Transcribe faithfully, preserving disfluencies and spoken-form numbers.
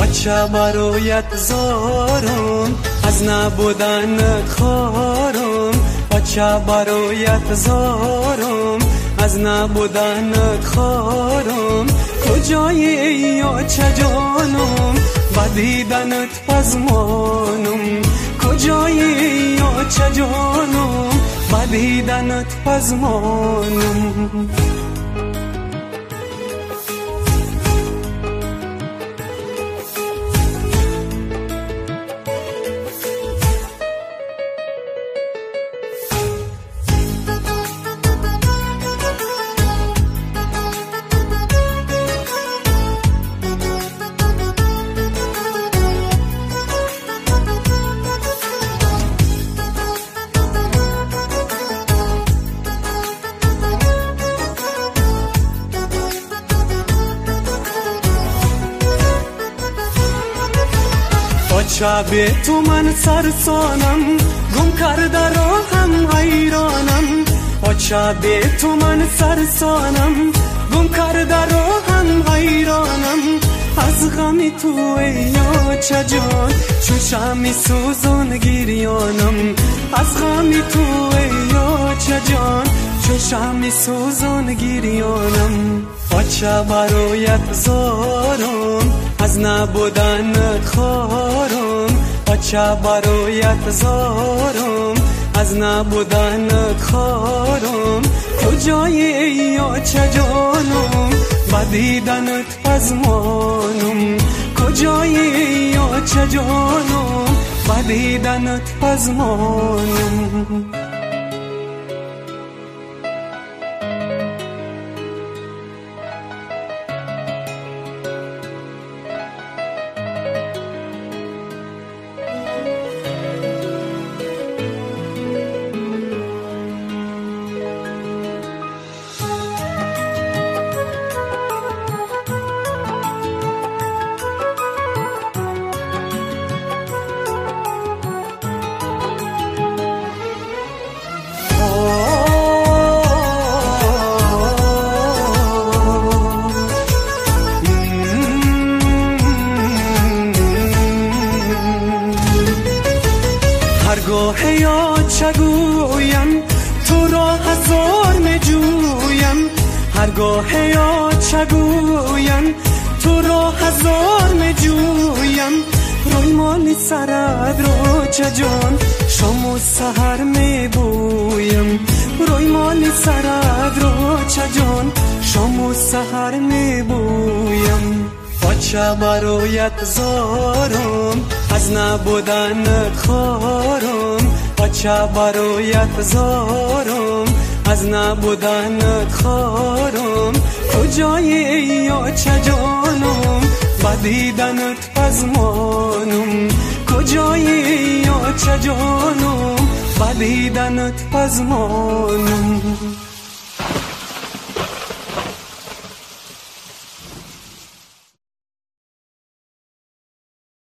بچه برایت زارم، از نبودنت خارم. بچه برایت زارم، از نبودنت خارم. کجایی یا چه جانم، بدیدنت پزمانم. کجایی یا چه جانم، بدیدنت پزمانم. بچه به تو من سرسانم، گم کرده راهم حیرانم. بچه به تو من سرسانم، گم کرده راهم حیرانم. از غمی تو ای یا چه جان، چون شمی سوزان گریانم. از غمی تو ای یا چه جان، چون شمی سوزان گریانم. بچه برایت زارم، از نبودنت خارم. بچه برایت زارم، از نبودنت خارم. کجایی یا چه جانم، بدیدنت پزمانم. کجایی یا چه جانم، بدیدنت پزمانم. هرگاه یا چه گویم، تو را هزار میجویم. هرگاه یا چه گویم، تو را هزار میجویم. روی مالی سرد رو چه جان، شام و سحر میبویم. روی مالی سرد رو چه جان، شام و سحر میبویم. بچه برایت زارم، از نبودنت خارم. بچه برایت زارم، از نبودنت خارم. کجایی یا چه جانم، بدیدنت پزمانم. کجایی یا چه جانم، بدیدنت پزمانم.